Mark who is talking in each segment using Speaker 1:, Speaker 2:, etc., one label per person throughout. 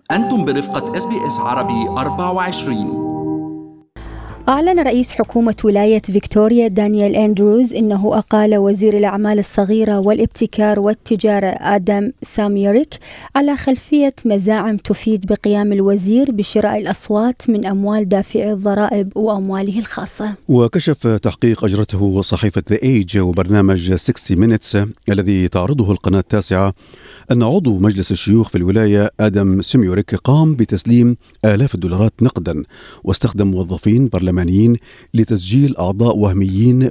Speaker 1: أنتم برفقة SBS عربي 24.
Speaker 2: أعلن رئيس حكومة ولاية فيكتوريا دانيال أندروز إنه أقال وزير الأعمال الصغيرة والابتكار والتجارة آدم ساميوريك على خلفية مزاعم تفيد بقيام الوزير بشراء الأصوات من أموال دافعي الضرائب وأمواله الخاصة.
Speaker 3: وكشف تحقيق أجرته صحيفة The Age وبرنامج 60 Minutes الذي تعرضه القناة التاسعة أن عضو مجلس الشيوخ في الولاية آدم ساميوريك قام بتسليم آلاف الدولارات نقدا واستخدم موظفين برلمانيين لتسجيل أعضاء وهميين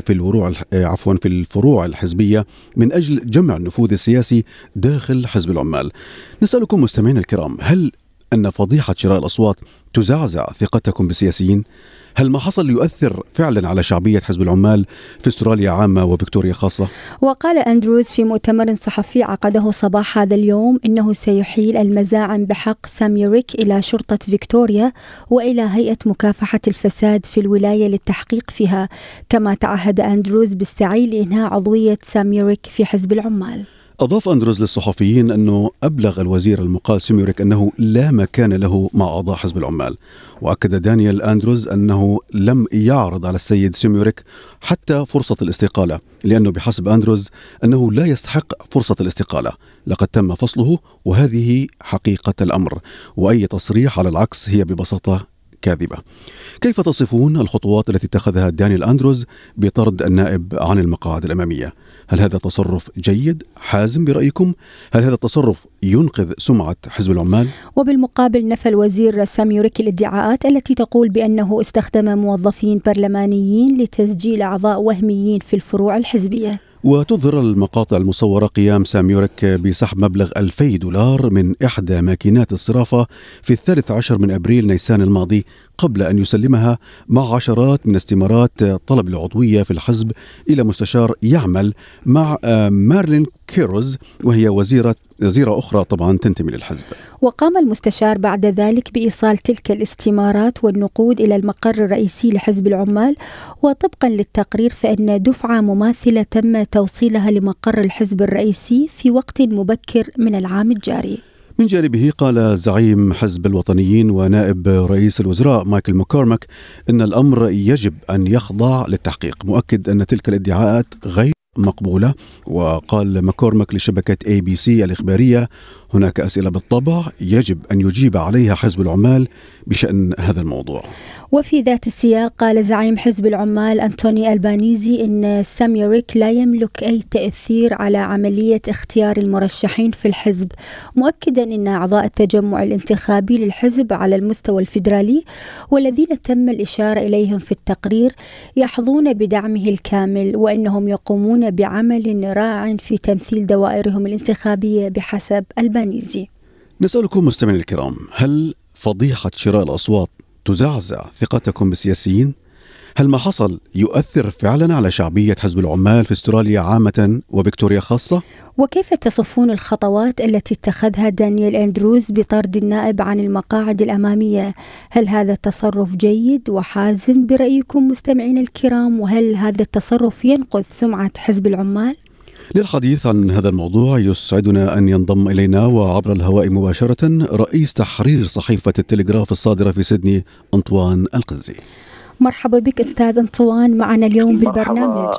Speaker 3: في الفروع الحزبية من أجل جمع النفوذ السياسي داخل حزب العمال. نسألكم مستمعين الكرام، هل أن فضيحة شراء الأصوات تزعزع ثقتكم بالسياسيين؟ هل ما حصل يؤثر فعلا على شعبية حزب العمال في استراليا عامة وفيكتوريا خاصة؟
Speaker 2: وقال أندروز في مؤتمر صحفي عقده صباح هذا اليوم إنه سيحيل المزاعم بحق ساميوريك إلى شرطة فيكتوريا وإلى هيئة مكافحة الفساد في الولاية للتحقيق فيها، كما تعهد أندروز بالسعي لإنهاء عضوية ساميوريك في حزب العمال.
Speaker 3: أضاف أندروز للصحفيين أنه أبلغ الوزير المقال ساميوريك أنه لا مكان له مع أعضاء حزب العمال. وأكد دانيال أندروز أنه لم يعرض على السيد ساميوريك حتى فرصة الاستقالة، لأنه بحسب أندروز أنه لا يستحق فرصة الاستقالة، لقد تم فصله وهذه حقيقة الأمر، وأي تصريح على العكس هي ببساطة كاذبة. كيف تصفون الخطوات التي اتخذها دانيال أندروز بطرد النائب عن المقاعد الأمامية؟ هل هذا تصرف جيد حازم برأيكم؟ هل هذا التصرف ينقذ سمعة حزب العمال؟
Speaker 2: وبالمقابل نفى الوزير ساميوريك الادعاءات التي تقول بأنه استخدم موظفين برلمانيين لتسجيل أعضاء وهميين في الفروع الحزبية.
Speaker 3: وتظهر المقاطع المصورة قيام ساميوريك بسحب مبلغ 2000 دولار من إحدى ماكينات الصرافة في 13 من أبريل نيسان الماضي، قبل أن يسلمها مع عشرات من استمارات طلب العضوية في الحزب إلى مستشار يعمل مع مارلين كيروز، وهي وزيرة أخرى طبعا تنتمي للحزب.
Speaker 2: وقام المستشار بعد ذلك بإيصال تلك الاستمارات والنقود إلى المقر الرئيسي لحزب العمال، وطبقا للتقرير فإن دفعة مماثلة تم توصيلها لمقر الحزب الرئيسي في وقت مبكر من العام الجاري.
Speaker 3: من جانبه قال زعيم حزب الوطنيين ونائب رئيس الوزراء مايكل ماكورماك إن الأمر يجب أن يخضع للتحقيق، مؤكد أن تلك الادعاءات غير مقبولة. وقال ماكورماك لشبكة ABC الإخبارية: هناك أسئلة بالطبع يجب أن يجيب عليها حزب العمال بشأن هذا الموضوع.
Speaker 2: وفي ذات السياق قال زعيم حزب العمال أنتوني ألبانيزي إن ساميوريك لا يملك أي تأثير على عملية اختيار المرشحين في الحزب، مؤكدا أن أعضاء التجمع الانتخابي للحزب على المستوى الفيدرالي والذين تم الإشارة إليهم في التقرير يحظون بدعمه الكامل، وأنهم يقومون بعمل رائع في تمثيل دوائرهم الانتخابية بحسب ألبانيزي.
Speaker 3: نسألكم مستمعين الكرام، هل فضيحة شراء الأصوات تزعزع ثقتكم بالسياسيين؟ هل ما حصل يؤثر فعلا على شعبية حزب العمال في استراليا عامة وفيكتوريا خاصة؟
Speaker 2: وكيف تصفون الخطوات التي اتخذها دانيال أندروز بطرد النائب عن المقاعد الأمامية؟ هل هذا التصرف جيد وحازم برأيكم مستمعين الكرام؟ وهل هذا التصرف ينقذ سمعة حزب العمال؟
Speaker 3: للحديث عن هذا الموضوع يسعدنا أن ينضم إلينا وعبر الهواء مباشرة رئيس تحرير صحيفة التلغراف الصادرة في سيدني أنطوان القزي.
Speaker 2: مرحبا بك أستاذ أنطوان معنا اليوم بالبرنامج.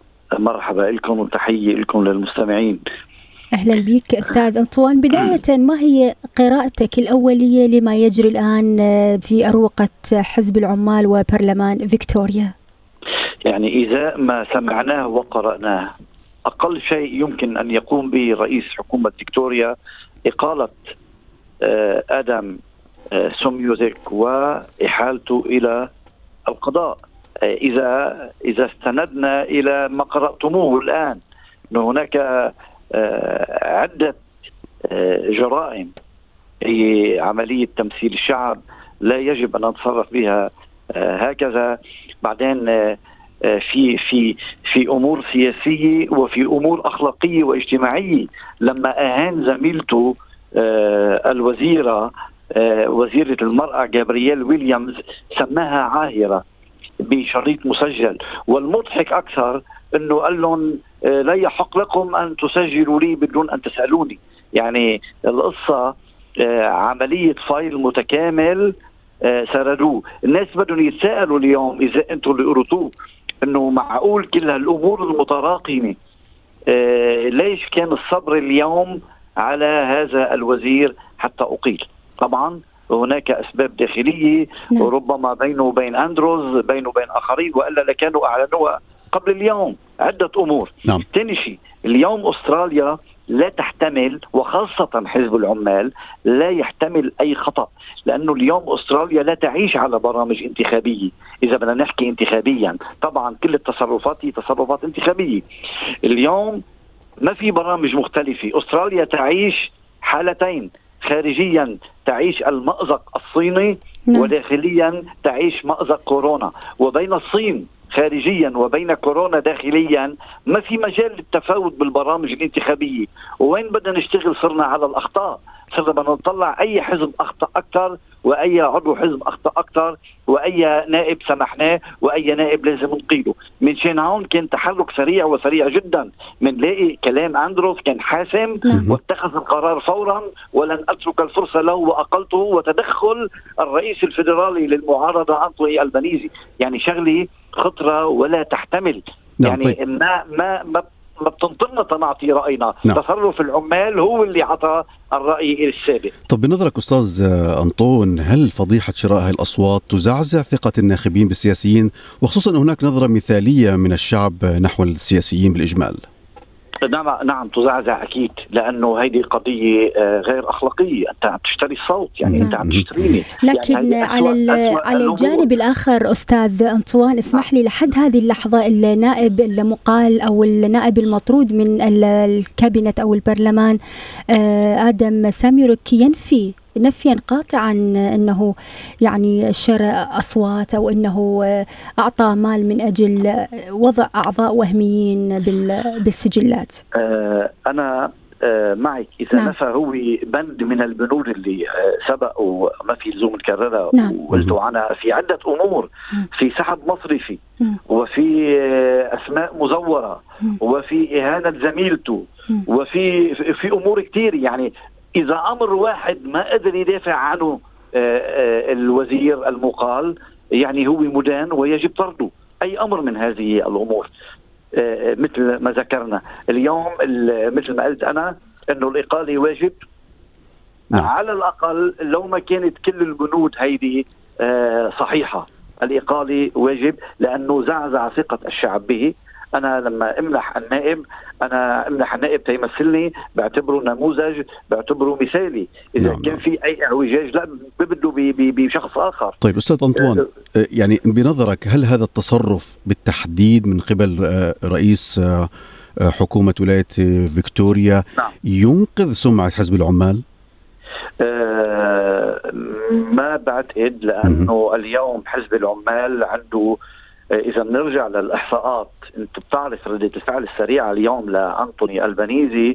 Speaker 4: مرحبا لكم وتحية لكم للمستمعين.
Speaker 2: أهلا بك أستاذ أنطوان. بداية ما هي قراءتك الأولية لما يجري الآن في أروقة حزب العمال وبرلمان فيكتوريا؟
Speaker 4: يعني إذا ما سمعناه وقرأناه، أقل شيء يمكن أن يقوم به رئيس حكومة فيكتوريا إقالة آدم ساميوريك وإحالته إلى القضاء. إذا استندنا إلى ما قرأتموه الآن، أن هناك عدة جرائم هي عملية تمثيل الشعب لا يجب أن نتصرف بها هكذا. بعدين في أمور سياسية وفي أمور أخلاقية واجتماعية. لما أهان زميلته الوزيرة وزيرة المرأة جابرييل ويليامز سماها عاهرة بشريط مسجل، والمضحك أكثر أنه قال لهم لا يحق لكم أن تسجلوا لي بدون أن تسألوني. يعني القصة عملية فايل متكامل سردوه. الناس بدهم يتساءلوا اليوم إذا أنتم اللي قرطوه أنه معقول كل هالأمور المتراكمة ليش كان الصبر اليوم على هذا الوزير حتى أقيل؟ طبعا هناك أسباب داخلية وربما بينه وبين أندروز، بينه وبين آخرين، وإلا لكانوا أعلنوها قبل اليوم. عدة أمور. ثاني شيء، اليوم أستراليا لا تحتمل، وخاصة حزب العمال لا يحتمل أي خطأ، لأنه اليوم أستراليا لا تعيش على برامج انتخابية. إذا بدنا نحكي انتخابيا، طبعا كل التصرفات هي تصرفات انتخابية. اليوم ما في برامج مختلفة. أستراليا تعيش حالتين، خارجيا تعيش المأزق الصيني وداخليا تعيش مأزق كورونا. وبين الصين خارجيا وبين كورونا داخليا ما في مجال للتفاوت بالبرامج الانتخابية. وين بدنا نشتغل؟ صرنا على الأخطاء، صرنا بدنا نطلع أي حزب أخطأ أكثر وأي عضو حزب أخطأ أكثر وأي نائب سمحناه وأي نائب لازم نقيله. من شان هون كان تحرك سريع وسريع جدا. منلاقي كلام أندروز كان حاسم واتخذ القرار فورا ولن أترك الفرصة له وأقلته، وتدخل الرئيس الفيدرالي للمعارضة أنطوني ألبانيزي. يعني شغلي خطرة ولا تحتمل. يعني طيب. ما بتنطلنا تنعطي رأينا. تصرف العمال هو اللي عطى الرأي السابق.
Speaker 3: طب بنظرك أستاذ أنطون، هل فضيحة شراء هذه الأصوات تزعزع ثقة الناخبين بالسياسيين، وخصوصا هناك نظرة مثالية من الشعب نحو السياسيين بالإجمال؟
Speaker 4: نعم تزعزع أكيد، لأنه هذه قضية غير أخلاقية. أنت عم تشتري الصوت، يعني أنت عم تشتريني.
Speaker 2: لكن يعني على الجانب الآخر أستاذ أنطوان، اسمح لي، لحد هذه اللحظة النائب المقال أو النائب المطرود من الكابينت أو البرلمان آدم ساميوريك ينفي نفيا قاطعا أنه يعني شراء أصوات أو أنه أعطى مال من أجل وضع أعضاء وهميين بالسجلات.
Speaker 4: أنا معك إذا نفى هو بند من البنود اللي سبق وما في لزوم نكررها. وقلتوا عنها في عدة أمور، في سحب مصرفي وفي أسماء مزورة وفي إهانة زميلته وفي أمور كتير. يعني إذا أمر واحد ما قدر يدافع عنه الوزير المقال، يعني هو مدان ويجب طرده. أي أمر من هذه الأمور مثل ما ذكرنا اليوم، مثل ما قلت أنا أنه الإقالة واجب. على الأقل لو ما كانت كل البنود هيدي صحيحة، الإقالة واجب، لأنه زعزع ثقة الشعب به. أنا لما أمنح النائب تيمثلني بعتبره نموذج، بعتبره مثالي. إذا كان في أي اعوجاج لا ببده بشخص آخر.
Speaker 3: طيب أستاذ أنطوان، يعني بنظرك هل هذا التصرف بالتحديد من قبل رئيس حكومة ولاية فيكتوريا ينقذ سمعة حزب العمال؟
Speaker 4: ما بعتقد، لأنه اليوم حزب العمال عنده، إذا نرجع للإحصاءات، أنت بتعرف ردة الفعل السريعة اليوم لأنطوني ألبانيزي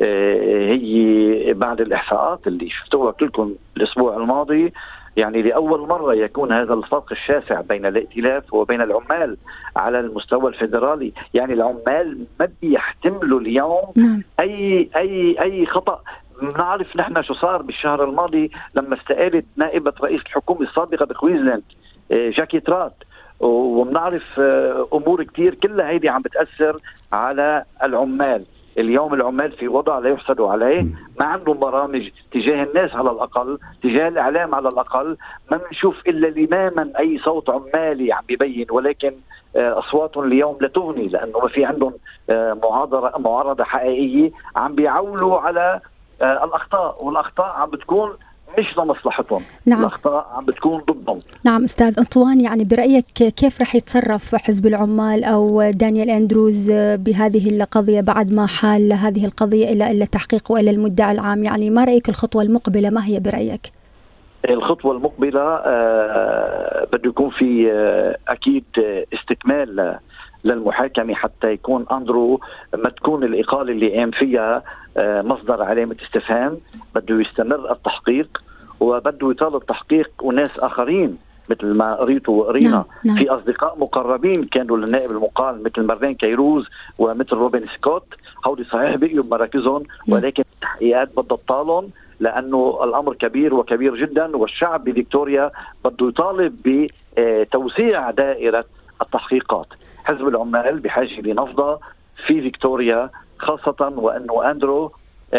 Speaker 4: هي بعد الإحصاءات اللي شفتوها كلكم الأسبوع الماضي. يعني لأول مرة يكون هذا الفرق الشاسع بين الائتلاف وبين العمال على المستوى الفيدرالي. يعني العمال ما بيحتملوا اليوم أي خطأ. بنعرف نحن شو صار بالشهر الماضي لما استقالت نائبة رئيس الحكومة السابقة بكوينزلاند جاكي ترات، وبنعرف أمور كتير كلها هيدي عم بتأثر على العمال. اليوم العمال في وضع لا يحسدوا عليه، ما عندهم برامج تجاه الناس على الأقل، تجاه الإعلام على الأقل. ما بنشوف إلا لماما أي صوت عمالي عم بيبين، ولكن أصواتهم اليوم لا تغني، لأنه ما في عندهم معارضة حقيقية. عم بيعولوا على الأخطاء، والأخطاء عم بتكون مش لمصلحتهم. الأخطاء عم بتكون ضدهم.
Speaker 2: نعم أستاذ أنطوان، يعني برأيك كيف رح يتصرف حزب العمال أو دانيال أندروز بهذه القضية بعد ما حال هذه القضية إلى التحقيق وإلى المدعي العام؟ يعني ما رأيك الخطوة المقبلة، ما هي برأيك؟
Speaker 4: الخطوة المقبلة بده يكون في أكيد استكمال للمحاكمة حتى يكون أندرو ما تكون الإقالة اللي قام فيها مصدر علامة استفهام. بده يستمر التحقيق، وبده يطالب تحقيق وناس آخرين مثل ما قريتوا وقرينا. في أصدقاء مقربين كانوا للنائب المقال مثل مارلين كيروز ومثل روبن سكوت، هودي صحيح بقيوا بمراكزهم، ولكن التحقيقات بدها تطالهم. لأنه الأمر كبير وكبير جدا، والشعب بفيكتوريا بده يطالب بتوسيع دائرة التحقيقات. حزب العمال بحاجة لنفضة في فيكتوريا، خاصة وأنه أندرو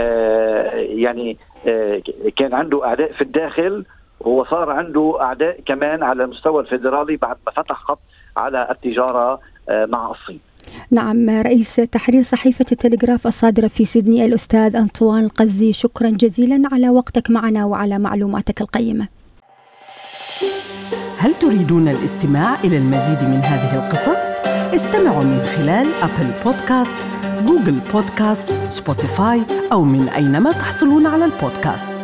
Speaker 4: كان عنده أعداء في الداخل، وهو صار عنده أعداء كمان على المستوى الفيدرالي بعد ما فتح خط على التجارة مع الصين.
Speaker 2: نعم، رئيس تحرير صحيفة التلغراف الصادرة في سيدني الأستاذ أنطوان القزي، شكرا جزيلا على وقتك معنا وعلى معلوماتك القيمة.
Speaker 5: هل تريدون الاستماع إلى المزيد من هذه القصص؟ استمعوا من خلال أبل بودكاست، جوجل بودكاست، سبوتيفاي أو من أينما تحصلون على البودكاست.